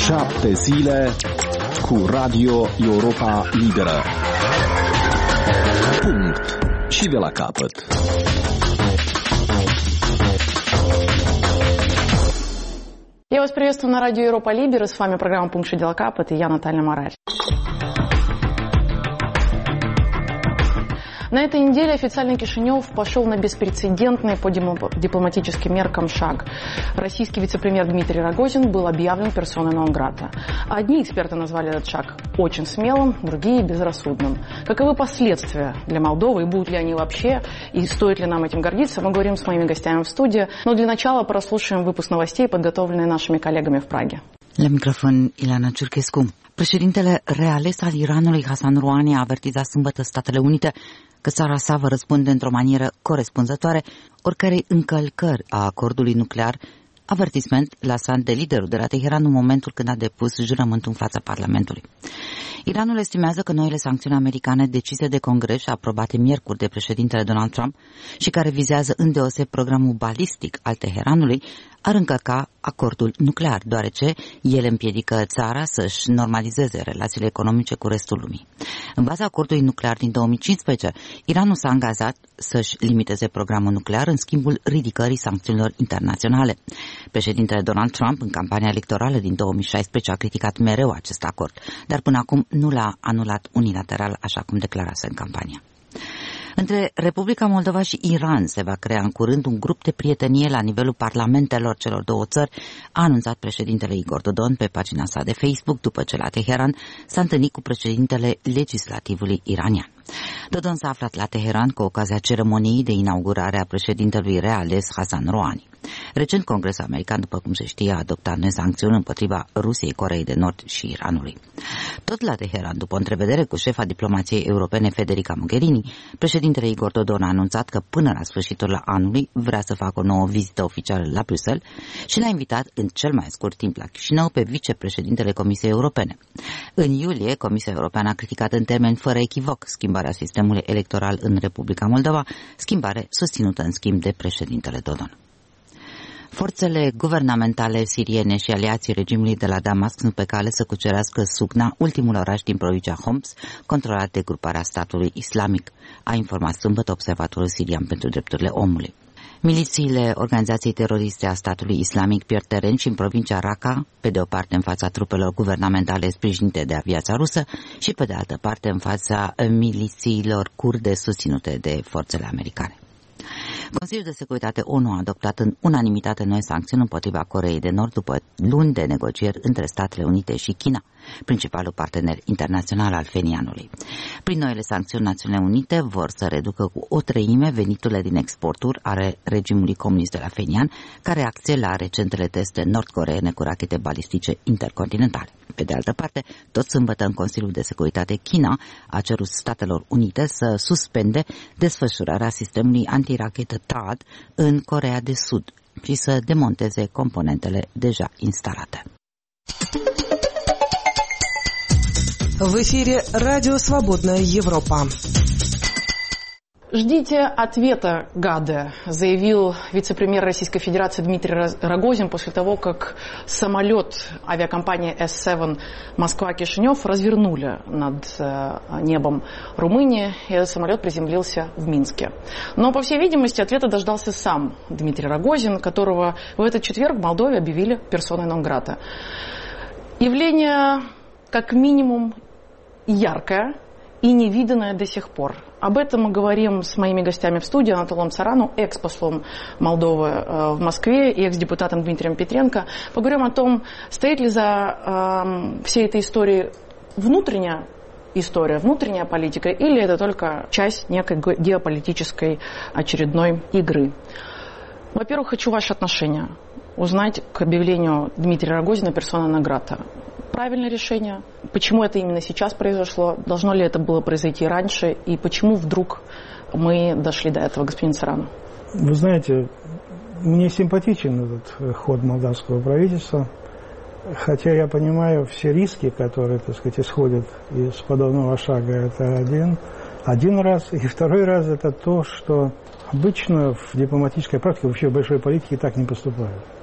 7 zile cu Radio Europa Liberă. Punct. Și de la capăt. Я вас приветствую на радио Европа Либера. С вами программа «Пункт Ши Дела Капот» и я, Наталья Марарь. На этой неделе официально Кишинев пошел на беспрецедентный по дипломатическим меркам шаг. Российский вице-премьер Дмитрий Рогозин был объявлен персоной нон-грата. Одни эксперты назвали этот шаг очень смелым, другие – безрассудным. Каковы последствия для Молдовы и будут ли они вообще, и стоит ли нам этим гордиться, мы говорим с моими гостями в студии. Но для начала прослушаем выпуск новостей, подготовленные нашими коллегами в Праге. La microfon, Ileana Ciurchescu. Președintele reales al Iranului, Hassan Rouhani, a avertizat sâmbătă Statele Unite că țara sa va răspunde într-o manieră corespunzătoare oricărei încălcări a acordului nuclear, avertisment lansat de liderul de la Teheran în momentul când a depus jurământul în fața Parlamentului. Iranul estimează că noile sancțiuni americane decise de Congres și aprobate miercuri de președintele Donald Trump și care vizează îndeoseb programul balistic al Teheranului ar încălca acordul nuclear, deoarece ele împiedică țara să-și normalizeze relațiile economice cu restul lumii. În baza acordului nuclear din 2015, Iranul s-a angajat să-și limiteze programul nuclear în schimbul ridicării sancțiunilor internaționale. Președintele Donald Trump, în campania electorală din 2016, a criticat mereu acest acord, dar până acum nu l-a anulat unilateral, așa cum declarase în campania. Între Republica Moldova și Iran se va crea în curând un grup de prietenie la nivelul parlamentelor celor două țări, a anunțat președintele Igor Dodon pe pagina sa de Facebook după ce la Teheran s-a întâlnit cu președintele legislativului iranian. Dodon s-a aflat la Teheran cu ocazia ceremoniei de inaugurare a președintelui reales Hassan Rouhani. Recent, Congresul American, după cum se știe, a adoptat noi sancțiuni împotriva Rusiei, Coreei de Nord și Iranului. Tot la Teheran, după o întrevedere cu șefa diplomației europene Federica Mogherini, președintele Igor Dodon a anunțat că până la sfârșitul anului vrea să facă o nouă vizită oficială la Bruxelles și l-a invitat în cel mai scurt timp la Chișinău pe vicepreședintele Comisiei Europene. În iulie, Comisia Europeană a criticat în termeni fără echivoc schimbarea sistemului electoral în Republica Moldova, schimbare susținută în schimb de președintele Dodon. Forțele guvernamentale siriene și aliații regimului de la Damasc sunt pe cale să cucerească Sugna, ultimul oraș din provincia Homs, controlat de gruparea statului islamic, a informat sâmbătă Observatorul Sirian pentru Drepturile Omului. Milițiile organizației teroriste a statului islamic pierd teren și în provincia Raqqa, pe de o parte în fața trupelor guvernamentale sprijinite de aviația rusă și pe de altă parte în fața milițiilor kurde susținute de forțele americane. Consiliul de Securitate ONU a adoptat în unanimitate noi sancțiuni împotriva Coreei de Nord după luni de negocieri între Statele Unite și China, principalul partener internațional al Phenianului. Prin noile sancțiuni, Națiunile Unite vor să reducă cu 1/3 veniturile din exporturi ale regimului comunist de la Phenian, ca reacție la recentele teste nord-coreene cu rachete balistice intercontinentale. Pe de altă parte, tot sâmbătă în Consiliul de Securitate, China a cerut Statelor Unite să suspende desfășurarea sistemului antirachetă THAAD în Coreea de Sud și să demonteze componentele deja instalate. В эфире «Радио Свободная Европа». Ждите ответа, гады, заявил вице-премьер Российской Федерации Дмитрий Рогозин после того, как самолет авиакомпании S7 Москва-Кишинев развернули над небом Румынии, и этот самолет приземлился в Минске. Но, по всей видимости, ответа дождался сам Дмитрий Рогозин, которого в этот четверг в Молдове объявили персоной нон-грата. Явление, как минимум, яркое и невиданное до сих пор. Об этом мы говорим с моими гостями в студии, Анатолом Царану, экс-послом Молдовы в Москве и экс-депутатом Дмитрием Петренко. Поговорим о том, стоит ли за всей этой историей внутренняя история, внутренняя политика, или это только часть некой геополитической очередной игры. Во-первых, хочу ваше отношение узнать к объявлению Дмитрия Рогозина персона нон-грата. Правильное решение? Почему это именно сейчас произошло? Должно ли это было произойти раньше? И почему вдруг мы дошли до этого, господин Царан? Вы знаете, мне симпатичен этот ход молдавского правительства, хотя я понимаю все риски, которые, так сказать, исходят из подобного шага. Это один раз. И второй раз это то, что обычно в дипломатической практике, вообще в большой политике так не поступают.